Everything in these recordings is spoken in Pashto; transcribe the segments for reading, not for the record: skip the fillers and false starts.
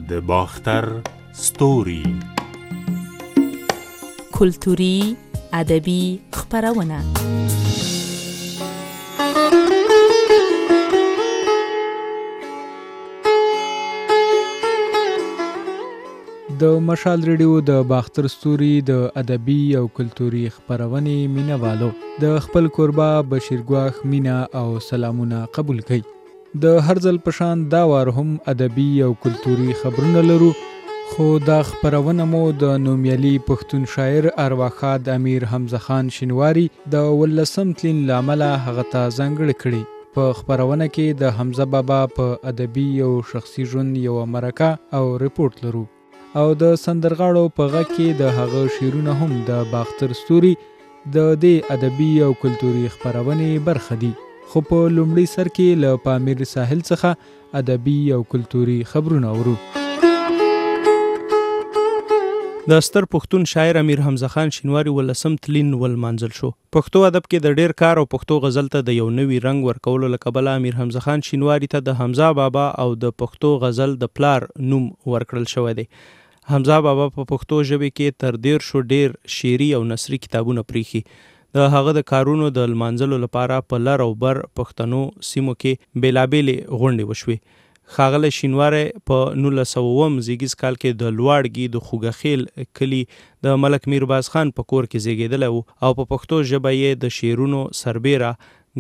د باختر ستوري کلتوري ادبي خپرونه. د مشال ریډیو د باختر ستوري د ادبي او کلتوري خپرونې مینوالو د خپل کوربه بشیر ګواخ مینا او سلامونه قبول کړئ. د هر ځل په شان دا وار هم ادبي او کلتوري خبرونه لرو، خو دا خپرونه مو د نومیالي پښتون شاعر ارواښاد امیر حمزه خان شینواري د 18 تلین له امله هغه ته ځانګړې کړې. په خپرونه کې د حمزه بابا په ادبي او شخصي ژوند یوه مرکه او ریپورت لرو، او د سندرغاړو په غږ کې د هغه شعرونه هم د باختر ستوري د دې ادبي او کلتوري خپرونې برخه دي. خو په لومړي سر کې له پامیر ساحل څخه ادبي او کلتوري خبرونه اورو. د ستر پښتون شاعر امیر حمزه خان شینواري 18 تلین ولمانځل شو. پښتو ادب کې د ډیر کار او پښتو غزل ته د یو نوي رنګ ورکولو له کبله امیر حمزه خان شینواري ته د حمزه بابا او د پښتو غزل د پلار نوم ورکړل شوی دی. حمزه بابا په پښتو ژبې کې تر 10 ډیر شعري او نثري کتابونه پریخي. د هغه د کارونو د لمانځلو لپاره په لر او بر پښتنو سیمو کې بیلابېلې غونډې وشوې. ښاغلی شینواری په 1900 زیږیز کال کې د لواړګي د خوږخیل کلي د ملک میرباز خان په کور کې زیږېدلی و او په پښتو ژبه یې د شعرونو سربیره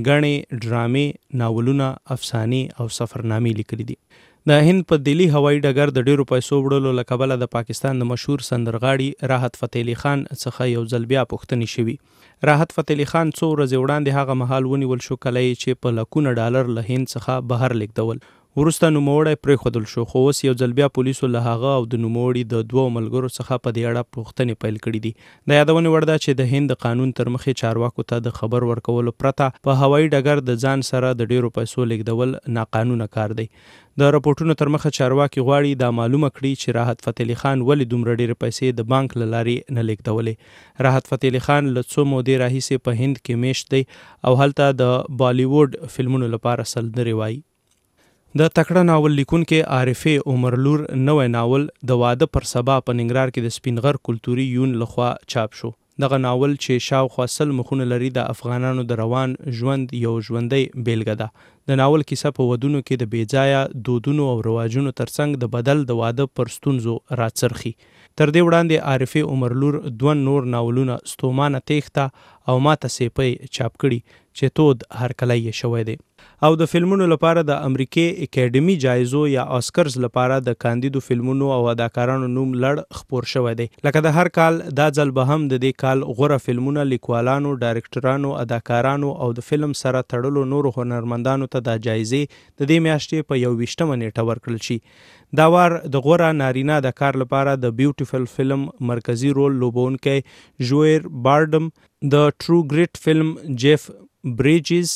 ګڼې ډرامې، ناولونه، افسانې او سفرنامې لیکلي دي. د هند په دلی هوایي ډګر د ډیرو پیسو وړلو له کبله د پاکستان د مشهور سندرغاړي راحت فتح علي خان څخه یو ځل بیا پوښتنې شوي. راحت فتح علي خان څو ورځې وړاندې هغه مهال ونیول شو کله چې په لکونه ډالر له هند څخه بهر لیږدول. وروسته نوموړی پرېښودل شو، خو اوس یو ځل بیا پولیسو له هغه او د نوموړي د 2 ملګرو څخه په دې اړه پوښتنې پیل کړي دي. د یادونې وړ ده چې د هند د قانون تر مخې چارواکو ته د خبر ورکولو پرته په هوایي ډګر د ځان سره د ډیرو پیسو لیږدول ناقانونه کار دی. د راپورټونو تر مخه چارواکي غواړي دا معلومه کړي چې راحت فتح علي خان ولې دومره ډیرې پیسې د بانک له لارې نه لیږدولې. راحت فتح علي خان له څو مودې راهیسې په هند کې میشت دی او هلته د بالیووډ فلمونو لپاره سندرې وایي. د تکړه ناول لیکونکي عارفې عمرلور نوی ناول د واده پر سبا په ننګرهار کې د سپینغر کلتوري یون لخوا چاپ شو. دغه ناول چې شاوخوا 100 مخونه لري د افغانانو د روان ژوند یو ژوندی بیلګه ده. د ناول کیسه په ودونو کې د بېځایه دودونو او رواجونو ترڅنګ د بدل د واده پر ستونزو راڅرخي. تر دې وړاندې عارفې عمرلور 2 نور ناولونه ستومانه تیښته او ماته سیپۍ چاپ کړي چې تود هرکلی یې شوی دی. او د فلمونو لپاره د امریکې اکیډمي جایزو یا آسکرز لپاره د کاندیدو فلمونو او اداکارانو نوم لړ خپور شوی دی. لکه د هر کال دا ځل به هم د دې کال غوره فلمونه لیکوالانو، ډایرکټرانو، اداکارانو او د فلم سره تړلو نورو هنرمندانو ته د جایزې د دې میاشتې په 21 نیټه ورکړل شي. دا وار د غوره نارینه اداکار لپاره د بیوټیفل فلم مرکزی رول لوبونکی ژویر بارډم، د ټرو ګریټ فلم جیف بریجز،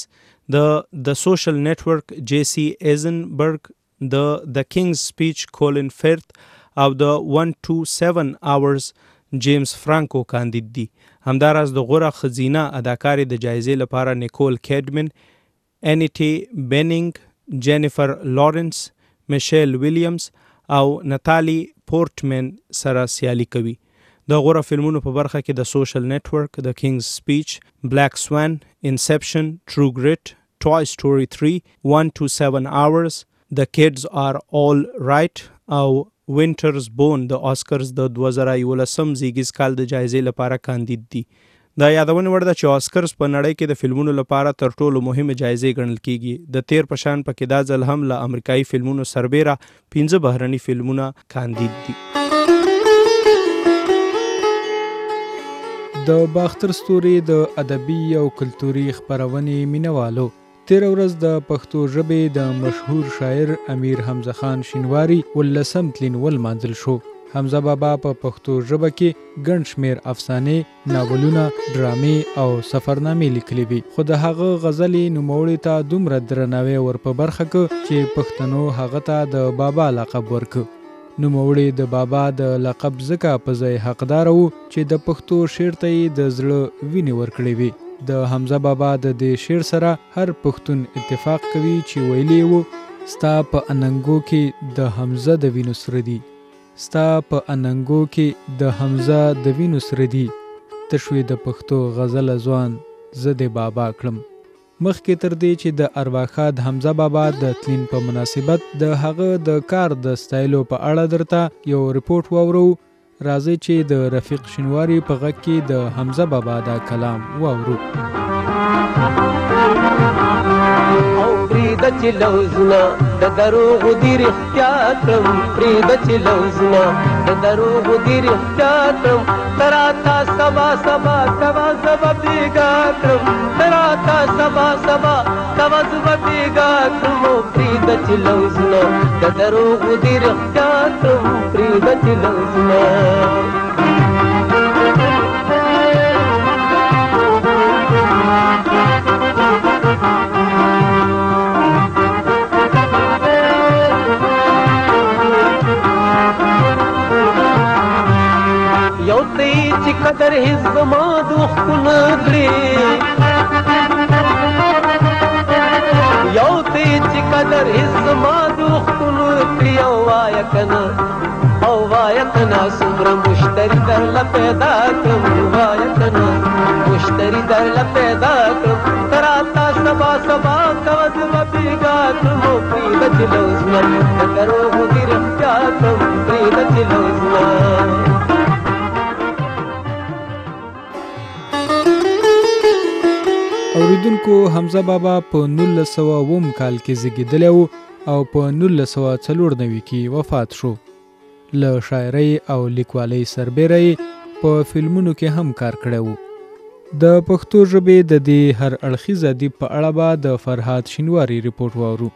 د سوشل نیټورک جیسی ایزنبرګ، د کینګز سپیچ کولن فرت او د 127 آورز جیمز فرانکو کاندید دي. همداراز د غوره ښځینه اداکارې د جایزې لپاره نیکول کیډمن، انیټي بینینګ، جینیفر لارنس، میشیل ویلیامز او نتالی پورټمن سره سیالي کوي. د غوره فلمونو په برخه کې د سوشل نیټورک، د کینګز سپیچ، بلیک سوان، انسپشن، ټرو ګریټ، ټوای سټوري 3، 127 آورز، د کیډز آر آل رایټ او وینټرز بون د آسکرز د 2011 زیږیز کال د جایزې لپاره کاندید دي. دا یادونه وړ ده چې آسکرز په نړۍ کې د فلمونو لپاره تر ټولو مهمه جایزې ګڼل کیږي. د تیر په شان پکې دا ځل هم له امریکایي فلمونو سربیره 15 بهرني فلمونه کاندید دي. د باختر ستوري د ادبي او کلتوري خپرونې مینوالو، تیر ورځ د پښتو ژبې د مشهور شاعر امیر حمزه خان شینواري 18 تلین ولمانځل شو. حمزه بابا په پښتو ژبه کې ګڼ شمېر افسانې، ناولونه، ډرامې او سفرنامې لیکلي وي، خو د هغه غزلې نوموړي ته دومره درناوی ور په برخه که چې پښتنو هغه ته د بابا لقب ورکه. نوموړي د بابا د لقب ځکه په ځای حقدار وو چې د پښتو شعر ته یې د زړه وینې ورکړې وي. د حمزه بابا د دې شعر سره هر پښتون اتفاق کوي چې ویلي وو ستا په اننګو کې د حمزه د وینو سره دي ستا په اننګو کې د حمزه د وینو سره دي تشوي د پښتو غزل ځوان زه د بابا کړم. مخکې تر دې چې د ارواښاد حمزه بابا د تلین په مناسبت د هغه د کار د سټایلو په اړه درته یو ریپورت واورو. راځئ چې د رفیق شینواری په غږ کې د حمزه بابا دا کلام واورو. او پریده چې لوزونه د دروغو دي رښتیا کړم پریده چې لوزونه د دروغو دي رښتیا کړم تراتا سبا سبا سبا سبا بیګا کړم تراتا سبا سبا سبا سبا بیګا کړم او پریده چې لوزونه د دروغو دي رښتیا کړم پریده چې لوزونه. یو تی چې قدر هیڅ زما دوښتونه کړي یو تی چې قدر هیڅ زما دوښتونه کړي او وایه کنه او وایه کنه څومره مشتري درله پیدا کړم وایه کنه مشتري درله پیدا کړم تراتا سبا سبا کوه زه به بیګا کړم او پرېږده چې لوزونه د دروغو دي رښتیا کړم پرېږده چې لوزونه. اوریدونکو حمزه بابا په 1900 کال کې زیږیدلی و او په 1994 کې وفات شو. له شاعرۍ او لیکوالۍ سربیره په فلمونو کې هم کار کړی و. د پښتو ژبې د دې هر اړخیز ادب په اړه به د فرهاد شینواری ریپورت واورو.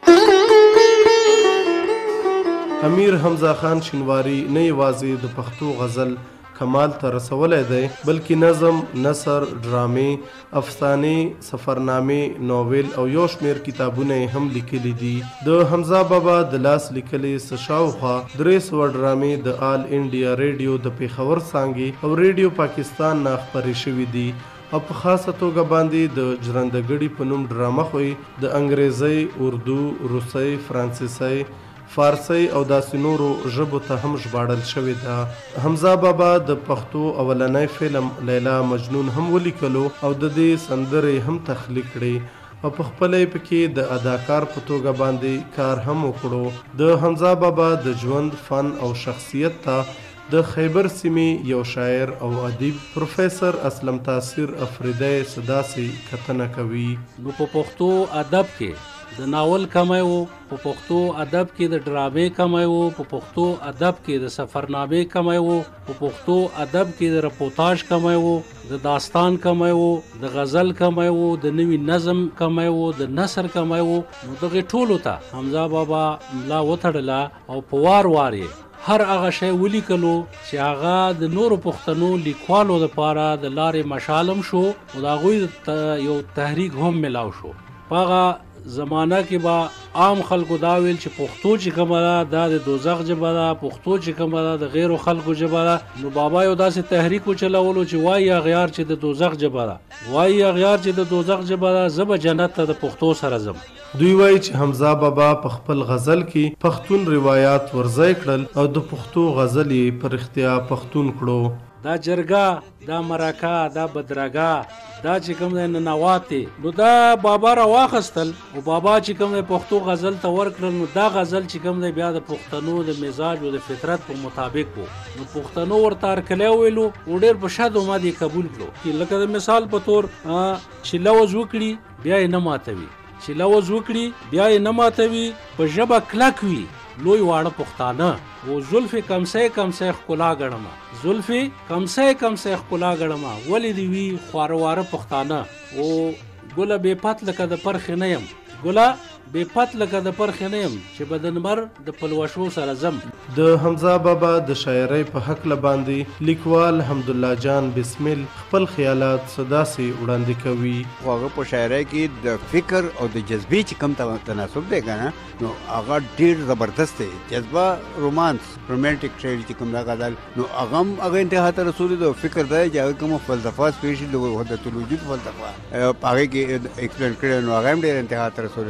امیر حمزه خان شینواری نه یوازې د پښتو غزل کمال ته رسولی دی بلکې نظم، نثر، ډرامې، افسانې، سفرنامې، ناول او یو شمیر کتابونه هم لیکلي دي. د حمزه بابا د لاس لیکلي څه شاوخوا 300 ډرامې د آل انډیا ریډیو د پیښور څانګې او ریډیو پاکستان نه خپرې شوي دي او په خاصه توګه باندې د ژرندګړي په نوم ډرامه خوی د انګریزي، اردو، روسي، فرانسیسي، فارسی او داسې نورو ژبو ته هم ژباړل شوې ده. حمزه بابا د پښتو اولنی فلم لیلا مجنون هم ولیکلو او د دې سندرې هم تخلیق کړې او په خپله یې پکې د اداکار په توګه باندې کار هم وکړو. د حمزه بابا د ژوند، فن او شخصیت ته د خیبر سیمې یو شاعر او ادیب پروفیسر اسلم تاثیر افریدی صداسې کتنه کوي. نو په پښتو ادب کې د ناول کمی و، په پښتو ادب کې د ډرامې کمی و، په پښتو ادب کې د سفرنامې کمی و، په پښتو ادب کې د رپورتاژ کمی و، د داستان کمی و، د غزل کمی و، د نوي نظم کمی و، د نثر کمی و. نو دغې ټولو ته حمزه بابا ملا وتړله او په وار وار یې هر هغه شی ولیکلو چې هغه د نورو پښتنو لیکوالو لپاره د لارې مشالم شو او د هغوی یو تحریک هم ملاو شو. په هغه زمانہ کې به عام خلکو دا ویل چې پښتو چې کومه ده دا د دوزخ ژبه ده، پښتو چې کومه ده د غیرو خلکو ژبه ده. نو بابا یو داسې تحریک وچلولو چې وایي اغیار چې د دوزخ ژبه ده، وایي اغیار چې د دوزخ ژبه ده، زه به جنت ته د پښتو سره ځم. دوی وایي چې حمزه بابا په خپل غزل کې پښتون روایات ورځای کړل او د پښتو غزل یې په رښتیا پښتون کړو. دا جرګه، دا مرکه، دا بدرګه، دا چې کوم دی ننواتې، نو دا بابا را واخیستل او بابا چې کوم دی پښتو غزل ته ورکړل. نو دا غزل چې کوم دی بیا د پښتنو د مزاج او د فطرت په مطابق و. نو پښتنو ورته هرکلی وویلو او ډېر په شد ما دې قبول کړو. لکه د مثال په طور چې لوز وکړي بیا یې نه ماتوي، چې لوز وکړي بیا یې نه ماتوي، په ژبه کلک وي لوی واړه پښتانه. او زلفې کمسۍ کمسۍ ښکلا ګڼمه، زلفې کمسۍ کمسۍ ښکلا ګڼمه، ولې دې وي خواره واره پښتانه. او ګله بې پت لکه د پرخې نه یم، ګله بې پت لکه د پرخې نه یم، چې بدنمر د پلوشو سره زم. د حمزه بابا د شاعرۍ په هکله باندې لیکوال حمدالله جان بسمل خپل خیالات صداسې وړاندې کوي. هغه په شاعرۍ کې د فکر او د جذبې چې کوم تناسب دی که نه، نو هغه ډېر زبردست دی. جذبه، رومانس، رومانټیک شاعري چې کوم دا غزل، نو هغه هم هغه انتها ته رسولي د فکر دی چې هغه کومه فلسفه سپېشل د وحدت الوجود فلسفه په هغې کې ایکسپلین کړې، نو هغه هم ډېر انتها ته رسولي.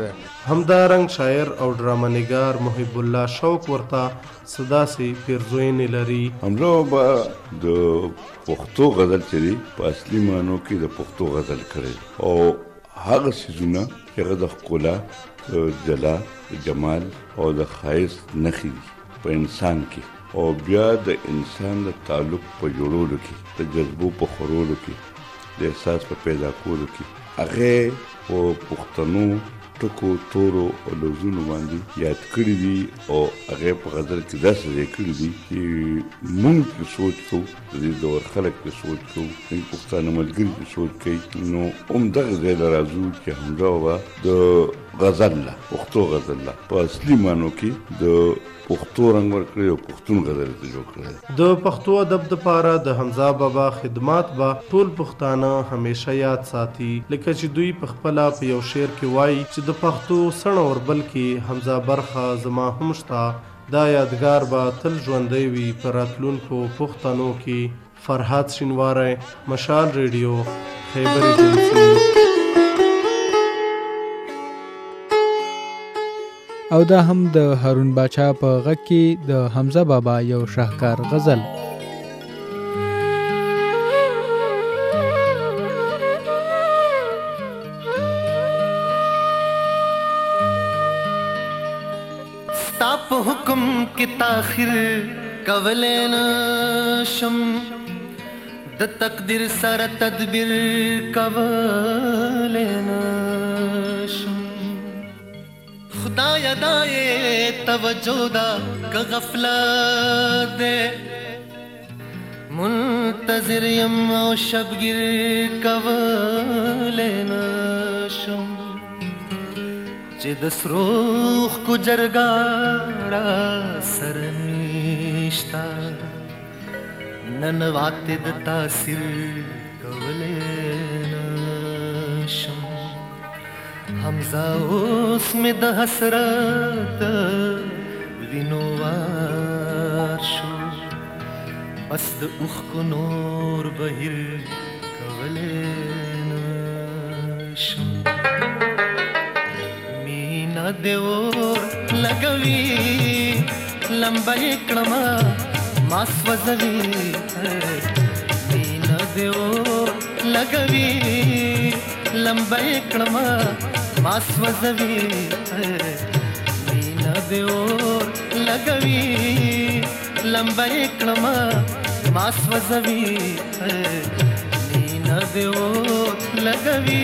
همدارنګ شاعر او ډرامه نګار محب الله شوق ورته صداسي پیرزوینې لري. حمزه بابا د پښتو غزل چې دی په اصلي معنو کې د پښتو غزل کړی او هغه څیزونه چې هغه د ښکلا، جلا، جمال او د ښایست نښې دي په انسان کې او بیا د انسان د تعلق په جوړولو کې، د جذبو په خورولو کې، د احساس په پیدا کولو کې هغه په پښتنو ټکو، تورو او لفظونو باندې یاد کړي دي او هغه په غزل کې داسې ځای کړي دي چې موږ پرې سوچ کوو، د دې دور خلک پرې سوچ کوو، موږ پښتانه ملګري پرې سوچ کوي. نو همدغه ځای ته راځو چې حمزه بابا د غزل له پښتو غزل له په اصلي معنو کې د پښتو رنګ ورکړی او پښتون غزل ته جوړ کړی. د پښتو ادب دپاره د حمزه بابا خدمات به ټول پښتانه همیشه یاد ساتي، لکه چې دوی په خپله په یو شعر کې وایي چې د پښتو سڼه وربل کې حمزه برخه زما هم شته، دا یادګار به تل ژوندی وي په راتلونکو پښتنو کې. فرهاد شینواری، مشال ریډیو، خیبر ایجنسی. او دا هم د هارون باچا په غږ کې د حمزه بابا یو شاهکار غزل. ستا په حکم کې تاخیر کولی نشم، د تقدیر سره تدبیر کولی نشم. خدایا دای توجه دا که غفلت ده، منتظر یم او شبگیر کولی نشم، چې د سروخ کو جرګه را سره نشتا، ننواتې د تاثیر کولی نشم. حمزه اوس مې د حسرت وینو وار شو، بس د اوښکو نور بهیر کولی نشم. مینا دې اور لګوي لمبه یې کړمه ما سوځوي، مینا دې اور لګوي لمبه یې کړمه ما سوځوي، مینا دې اور لګوي لمبه یې کړمه ما سوځوي، مینا دې اور لګوي.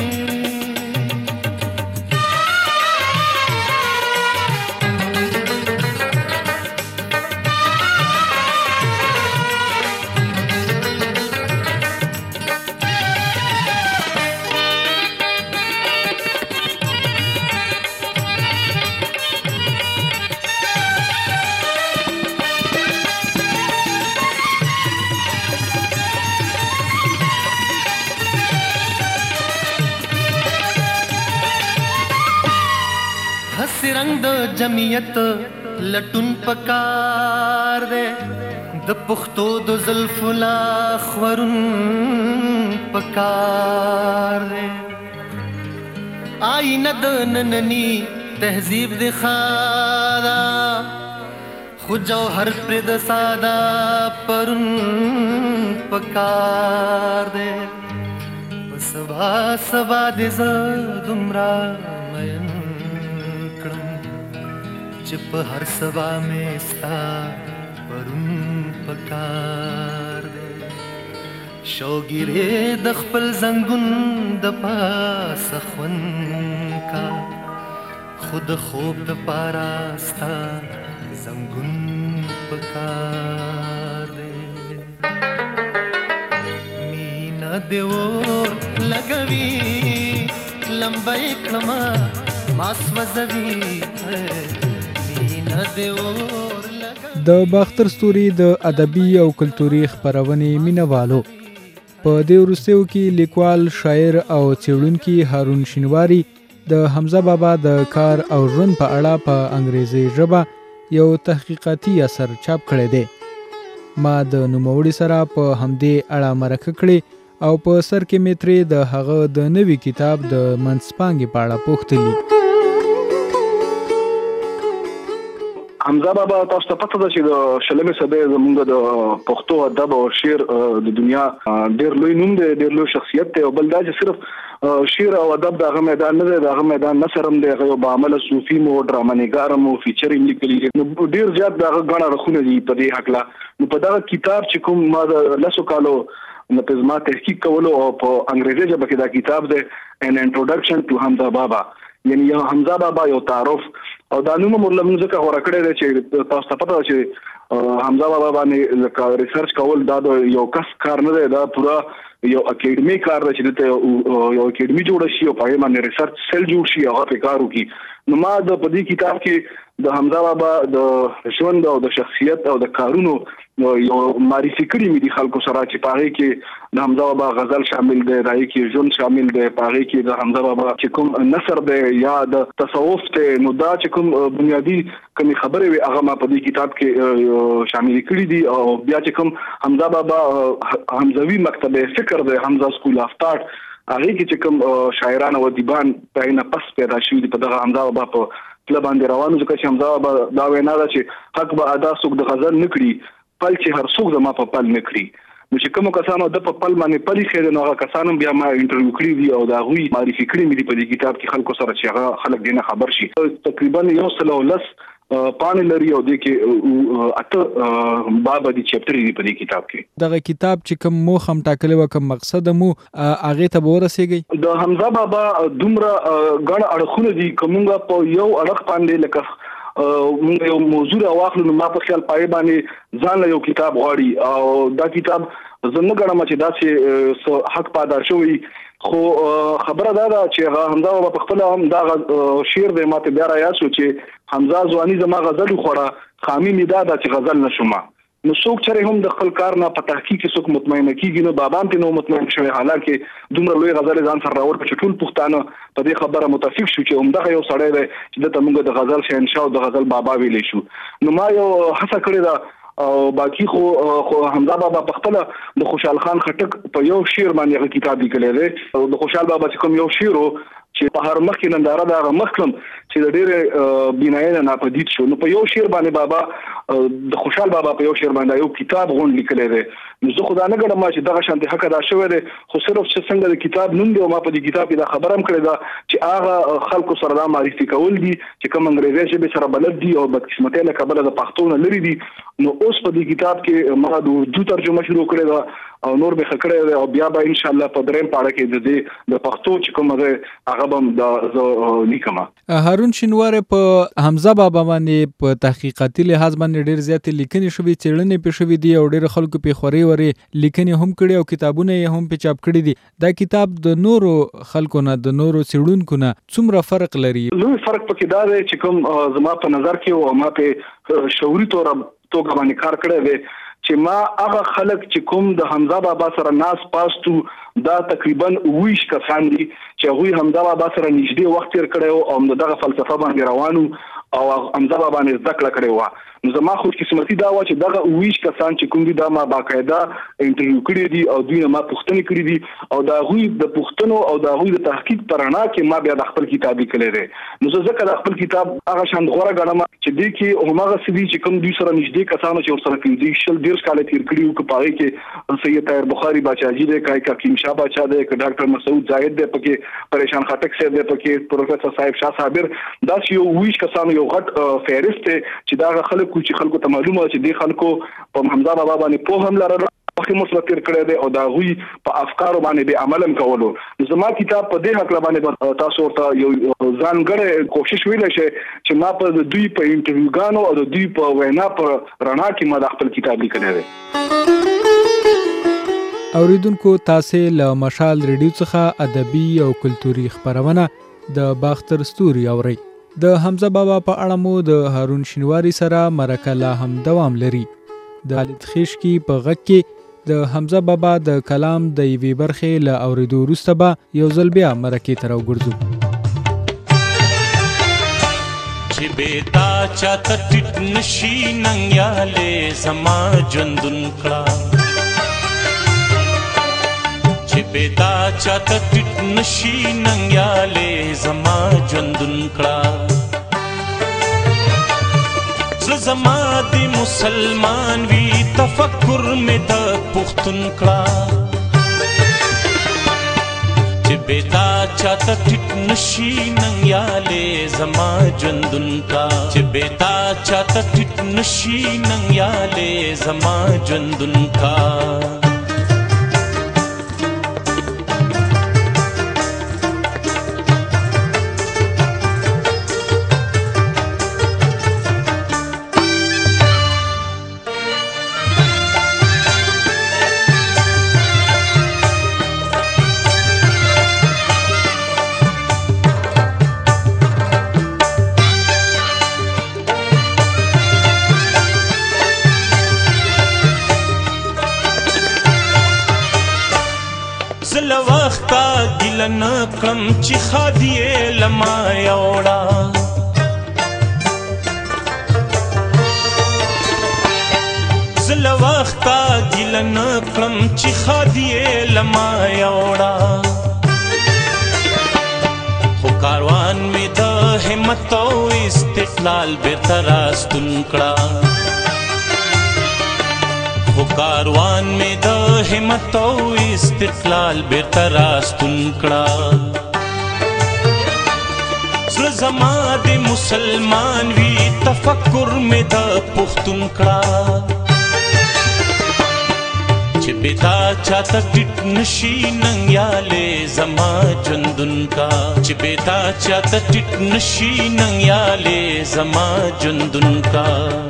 رنگ د جمعیت لټون پکار دے، د پښتو د زلفو لا خورون پکار دے. آئینه د نننی تهذیب د خادا، خو جوهر پر د ساده پرون پکار دے. سبا سبا د زدمرا مین چې په هر سبا مې ستا پرون پکار دی. شوګیرې د خپل زنګون د پاسه خوند کا، خود خوب د پاره ستا زنګون پکار دی. مینا دې اور لګوي لمبه یې کړمه ما سوځوي. د باختر ستوري د ادبي او کلتوري خپرونې مینوالو، په دې وروستیو کې لیکوال، شاعر او څېړونکي هارون شینواری د حمزه بابا د کار او ژوند په اړه په انګریزي ژبه یو تحقیقاتي اثر چاپ کړی دی. ما د نوموړي سره په همدې اړه مرکه کړې او په سر کې مې ترې د هغه د نوي کتاب د منځپانګې په اړه پوښتلي. حمزه بابا تاسو ته پته ده چې د شلمې صدۍ زموږ د پښتو ادب او شعر د دنیا ډېر لوی نوم دی، ډېر لوی شخصیت دی. او بل دا چې صرف شعر او ادب دغه میدان نه دی، دغه میدان نثر هم دی، هغه یو باعمله صوفي مو ډرامه نګار مو فیچر یې لیکلی دی. نو ډېر زیات دغه ګڼه رخونه دي په دې هکله. نو په دغه کتاب چې کوم ما د لسو کالو نو تحقیق کولو او په انګریزي ژبه کې دا کتاب دی ان انټروډکشن ټو حمزه بابا، یعنی یو حمزه بابا یو تعارف. او دا نوم موږ لمونځ ځکه غوړه کړی دی چې تاسو ته پته ده چې حمزه بابا باندې ریسرچ کول دا د یو کس کار نه دی، دا پوره یو اکیډمي کار دی چې دلته یو اکیډمي جوړه شي او په هغې باندې ریسرچ سیل جوړ شي، هغه پرې کار وکړي. نو ما د په دې کتاب کې د حمزه بابا د ژوند او د شخصیت او د کارونو یو معرفي کړي مې دي خلکو سره، چې په هغې کې د حمزه بابا غزل شامل دی، د هغې کې ژوند شامل دی، په هغې کې د حمزه بابا چې کوم نثر دی یا د تصوف دی. نو دا چې کوم بنیادي کومې خبرې وي هغه ما په دې کتاب کې شامل کړي دي. او بیا چې کوم حمزه بابا حمزوي مکتبه فکر دی، حمزه سکول اف تاټ، هغې کې چې کوم شاعران او ادیبان په نه پس پیدا شوي دي په دغه حمزه بابا په پله باندې روانو. ځکه چې حمزه بابا دا وینا ده چې حق به ادا څوک د غزل نه کړي، پل چې هر څوک زما په پل نه کړي. نو چې کومو کسانو د په پل باندې پلي ښې دي نو هغه کسان هم بیا ما انټرویو کړي دي او د هغوی معرفي کړي مې دي په دې کتاب کې خلکو سره چې هغه خلک دې نه خبر شي. تقریبا 110 پاڼې لري او دې کې 8 باب دي چپټر دي په دې کتاب کې. دغه کتاب چې کوم موخه هم ټاکلی وه، کوم مقصد مو هغې ته به ورسېږئ. د حمزه بابا دومره ګڼ اړخونه دي که موږ په یو اړخ باندې لکه موږ یو موضوع راواخلو نو ما په خیال پای باندې ځان له یو کتاب غواړي. او دا کتاب زه نه ګڼم چې داسې حق پادار شوی، خو خبره دا ده چې حمزه بابا په خپله هم دا شعر دی ما ته بیا رایاد شو چې حمزه ځواني زما غزل وخوړه، خامي مې دا ده چې غزل نه شومه. نو څوک چېرې هم د خپل کار نه په تحقیق کې څوک مطمئنه کېږي، نو بابا هم پرې نه مطمئن شوی، حالانکه دومره لوی غزل ځان سره راوړ چې ټول پښتانه په دې خبره متفق شو چې همدغه یو سړی دی چې دلته موږ د غزل شهنشاه او د غزل بابا ویلی شو. نو ما یو هڅه کړې ده او باقي خو حمزه بابا په خپله د خوشحال خان خټک په یو شعر باندې هغه کتاب لیکلی دی. او د خوشحال بابا چې کوم یو شعر و چې په هر مخ کې ننداره د هغه مخ کړم چې د ډېرې بینایۍ نه ناپدید شو. نو په یو شعر باندې بابا د خوشحال بابا په یو شعر باندې یو کتاب غونډ لیکلی دی. نو زه خو دا نه ګڼم چې دغه شانتې حق ادا شوی دی، خو صرف چې څنګه د کتاب نوم دی او ما په دې کتاب کې دا خبره هم کړې ده چې هغه خلکو سره دا معرفي کول دي چې کوم انګریزي ژبې سره بلد دي او بدقسمتۍ له کبله د پښتو نه لرې دي. نو اوس په دې کتاب کې ما د اردو ترجمه شروع کړې ده او نور به خکړې ده او بیا به ان شاء الله په دریم پاړه کې د پښتو چې کوم ده هغه به د لیکم. هارون شینواری په حمزه بابا باندې په تحقیقاتي لحاظ باندې ډېر زیاتې لیکنې شوي، څېړنې پې شوي دي او ډېر خلکو پې خورې ورې لیکنې هم کړي او کتابونه یې هم پې چاپ کړي دي. دا کتاب د نورو خلکو نه د نورو څېړونکو نه څومره فرق لري؟ لوی فرق پکې دا دی چې کوم زما په نظر کې او ما په شعوري توګه باندې کار کړی دی چې ما هغه خلک چې کوم د حمزه بابا سره ناس پاستو دا تقریبا 20 کسان دي چې هغوی حمزه بابا سره نږدې وخت تېر کړی او همدغه فلسفه باندې روانو او حمزه بابا باندې زده کړه کړې وه. نو زما خوشقسمتي دا وه چې دغه 20 کسان چې کوم دي دا ما باقاعده انټرویو کړي دي او دوی نه ما پوښتنې کړي دي او د هغوی د پوښتنو او د هغوی د تحقیق په رڼا کې ما بیا د خپل کتاب لیکلی دی. نو زه ځکه د خپل کتاب هغه شان غوره ګڼم چې دې کې هماغه څه دي چې کوم دوی سره نږدې کسانو چې ورسره 15-20 کاله تېر کړي وو، که په هغې کې سید طاهر بخاري باچاجي دی، که حکیم شاه باچا دی، که ډاکټر مسعود زاهد دی پکې، پریشان خټک صاحب دی پکې، پروفیسر صاحب شاه صابر، داسې یو 20 کسانو یو غټ فهرست دی چې دا هغه خلک چې خلکو ته معلومه چې دې خلکو په حمزه بابا باندې پوه هم لرله، مخکې مثبت تېر کړی دی او د هغوی په افکارو باندې بې عمل هم کولو. زما کتاب په دې هکله باندې تاسو ورته یو ځانګړی کوشش ویلی شئ چې ما په د دوی په انټرویوګانو او د دوی په وینا په رڼا کې ما د خپل کتاب لیکلی دی. اوریدونکو تاسې له مشال ریډیو څخه ادبي او کلتوري خپرونه د باختر ستوري اورئ. د حمزه بابا په اړه مو د هارون شینواری سره مرکه لا هم دوام لري. د خالد خیشکی په غږ کې د حمزه بابا د کلام د یوې برخې له اورېدو وروسته به یو ځل بیا مرکې ته راوګرځو. چې بېتا چاته ټیټ نشي ننګیالې زما ژوندون کړه، چې بېتا چاته ټیټ نشي ننګیالې زما ژوندون کړه، زړه زما د مسلمان وي تفکر مې د پښتون کړه چې بېتا چاته ټیټ نشي ننګیالې زما ژوندون کا چې بېتا چاته ټیټ نشي ننګیالې زما ژوندون کا زله وخته ګیله نه کړم چې ښادي یې له ما یوړه زله وخته ګیله نه کړم چې ښادي یې له ما یوړه خو کاروان مې د همت او استقلال بېرته راستون کړه خو کاروان مې د همت او استقلال بېرته راستون کړه زړه زما د مسلمان وي تفکر مې د پښتون کړه چې بېتا چاته ټیټ نشي ننګیالې زما ژوندون کا چې بېتا چاته ټیټ نشي ننګیالې زما ژوندون کا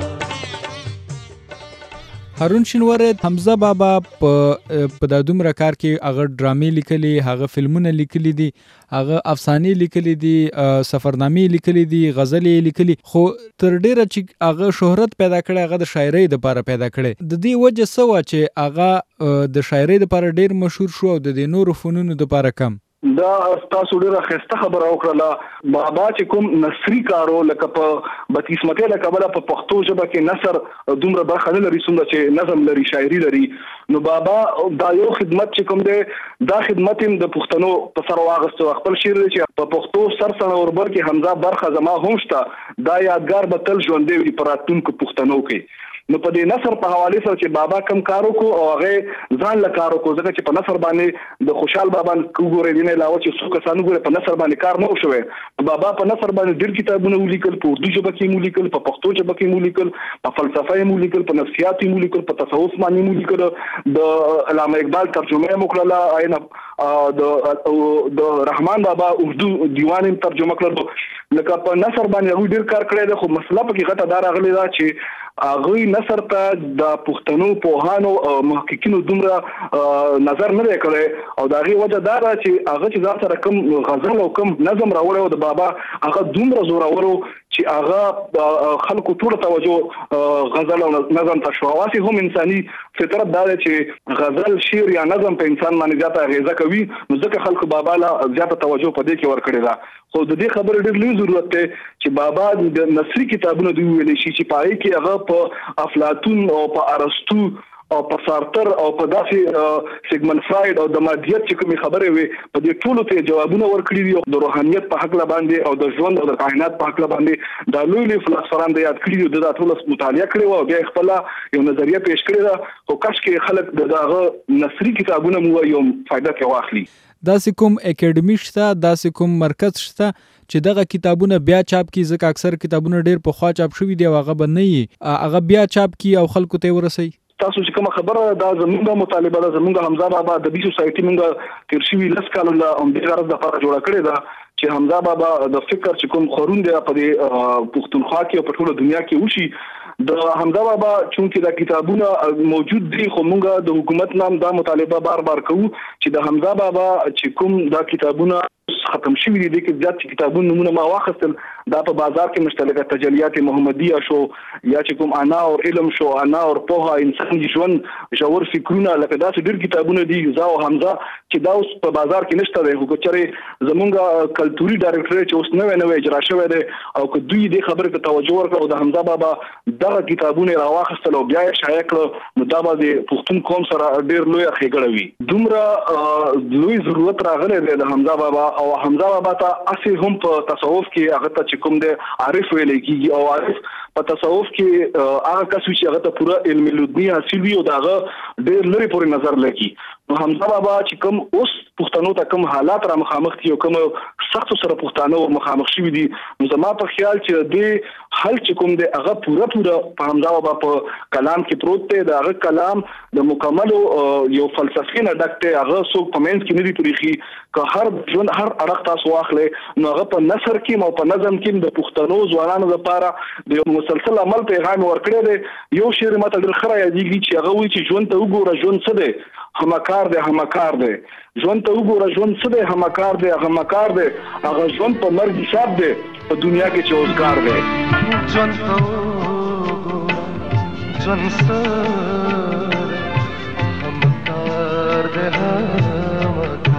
هارون شینواری حمزه بابا په دا دومره کار کې هغه ډرامې لیکلي هغه فلمونه لیکلي دي هغه افسانې لیکلي دي سفرنامې لیکلي دي غزلې لیکلي خو تر ډیره چې هغه شهرت پیدا کړي هغه د شاعرۍ لپاره پیدا کړي د دې وجه څه وه چې هغه د شاعرۍ لپاره ډیر مشهور شو او د دې نورو فنونو لپاره کم دا تاسو ډیره ښایسته خبره وکړله بابا چې کوم نثري کارو لکه په بدقسمتۍ له کبله په پښتو ژبه کې نثر دومره برخه نه لري څومره چې نظم لري شاعري لري نو بابا دا یو خدمت چې کوم دی دا خدمت هم د پښتنو په سر واغستو خپل شعر دی چې په پښتو سرسره اوربر کې حمزه برخه زما هم شته دا یادګار به تل ژوندی وي په راتلونکو پښتنو کې نو په دې نثر په حواله سره چې بابا کم کارو کو او هغه ځان له کارو کو ځکه چې په نثر باندې د خوشحال بابا کوګورې دینه علاوه چې څو کسانو ګوره په نثر باندې کار نه وشوي بابا په نثر باندې ډېر کتابونه ولیکل په اردو ژبه کې ولیکل په پښتو ژبه کې ولیکل په فلسفه یې ولیکل په نفسیات یې ولیکل په تصوف باندې ولیکل د علامه اقبال ترجمه یې وکړه د رحمان بابا اردو دیوان یې ترجمه کړل لکه په نثر باندې هغه ډېر کار کړی دی خو مسله پکې غټه دا راغلی ده چې هغه نثر ته د پښتنو پوهانو او محققینو دومره نظر نه دی کړی او د هغې وجه دا ده چې هغه چې ځان سره کوم غزل او کوم نظم راوړی و د بابا هغه دومره زورور و چې هغه خلکو ټوله توجه غزل او نظم ته شوه واسې هم انساني فطرت دا دی چې غزل شعر یا نظم په انسان باندې زیاته اغېزه کوي نو ځکه خلکو بابا له زیاته توجه په دې کې ورکړې ده خو د دې خبرې ډېر لوی ضرورت دی چې بابا د نثري کتابونه دوی ویلی شي چې په هغې کې هغه په افلاطون او په ارسطو او په سارتر او په داسې سیګمنډ فرایډ او د مادیت چې کومې خبرې وي په دې ټولو ته جوابونه ورکړي دي د روحانیت په هکله باندې او د ژوند او د کائنات په هکله باندې دا لوی لوی فلسفران د یاد کړي دي دا ټول مطالعه کړي او بیا خپل یو نظریه پیش کړی ده خو کاش کې خلک دغه نثري کتابونه مو یو فائدہ کې واخلي داسې کوم اکیډمي شته داسې کوم مرکز شته چې دغه کتابونه بیا چاپ کی ځکه اکثر کتابونه ډیر پخوا چاپ شوي دي او هغه به نه وي هغه بیا چاپ کی او خلکو ته ورسوي تاسو چې کومه خبره دا زمونږه مطالبه ده زمونږه حمزه بابا ادبي سوسایټي مونږه تیر شوي 10 کال له همدې غرض لپاره جوړه کړې ده چې حمزه بابا د فکر چې کوم خورون دی په پښتونخوا کې او په ټوله دنیا کې وشي د حمزه بابا چونکه دا کتابونه موجود دي خو مونږه د حکومت نام دا مطالبه بار کوو چې د حمزه بابا چې کوم دا کتابونه ختم شوي دي کې ځات کتابونه نمونه ما واخستل دا په بازار کې مشترکه تجلیات محمدیه شو یا چې کوم انا او علم شو انا او په انساني ژوند ژور فکرونه لکه دا ډېر کتابونه دي زاو حمزه چې دا اوس په بازار کې نشته دی خو چېرې زمونږ کلتوري ډایرکټر چې اوس نوې اجرا شوی دی او که دوی دې خبرې ته توجه ورکړو د حمزه بابا دغه کتابونه راواخستل او بیا یې شایع کړو نو دا به د پښتون قوم سره ډېر لوی ښېګړه وي دومره لوی ضرورت راغلی دی د حمزه بابا او حمزه بابا ته اصل هم په تصوف کې هغه ته چې کوم دی عارف ویل کېږي او عارف په تصوف کې هغه کس چې هغه ته پوره علم لدنی حاصل وي او داغه ډېر لري پورې نظر لګي. نو حمزه بابا چې کوم اوس پښتنو ته کوم حالات را مخامخ دي او کوم سخت سره پښتانه مخامخ شوي دي، نو زما په خیال چې د حل چې کوم دی هغه پوره په حمزه بابا په کلام کې پروت دی. د هغه کلام د مکمل یو فلسفي نه ډک دی، هغه څوک په منځ کې نه دي پریخي. که هر ژوند هر اړخ تاسو واخلې نو هغه په نثر کې او په نظم کې د پښتنو ځوانانو لپاره د یو مسلسل عمل پیغام ورکړی دی. یو شعر ماته ډېر ښه یادېږي چې هغه وایي چې ژوند ته وګوره ژوند څه دی، همکار دی همکار دی. ژوند ته وګوره ژوند څه دی، همکار دی همکار دی. هغه ژوند په مرګ حساب دی په دنیا کې چې اوزګار دی. ژوند ته وګوره ژوند څه دی، همکار دی همکار.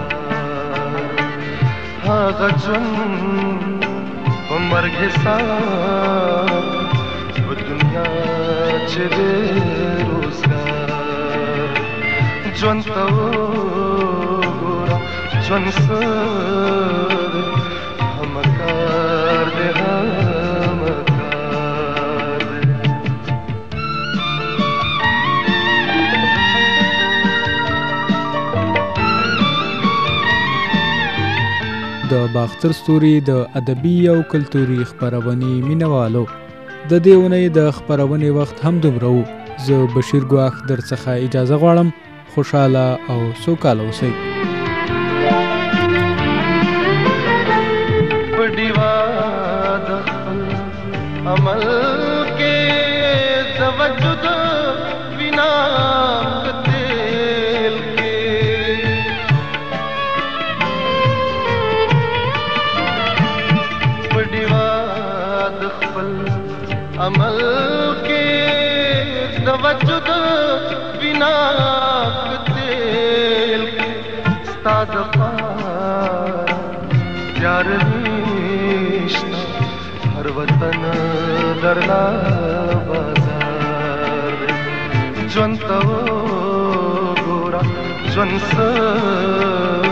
هغه ژوند په مرګ حساب په دنیا چې دی روزګار. ژوند ته وګوره ژوند څه دی، همکار دی همکار دی. د باختر ستوري د ادبي او کلتوري خپرونې مینوالو، د دې اونۍ د خپرونې وخت هم دومره و. زه بشیر ګواښ درڅخه اجازه غواړم. خوشحاله او سوکاله اوسئ. په ډیوا د خپل عمل کې د وجود وینا کتل کې په ډیوا د خپل عمل کې د وجود وینا کتل کې ستا د پار پیار نشتا هر وطن درنا بازار. ژوند ته وګوره ژوند څه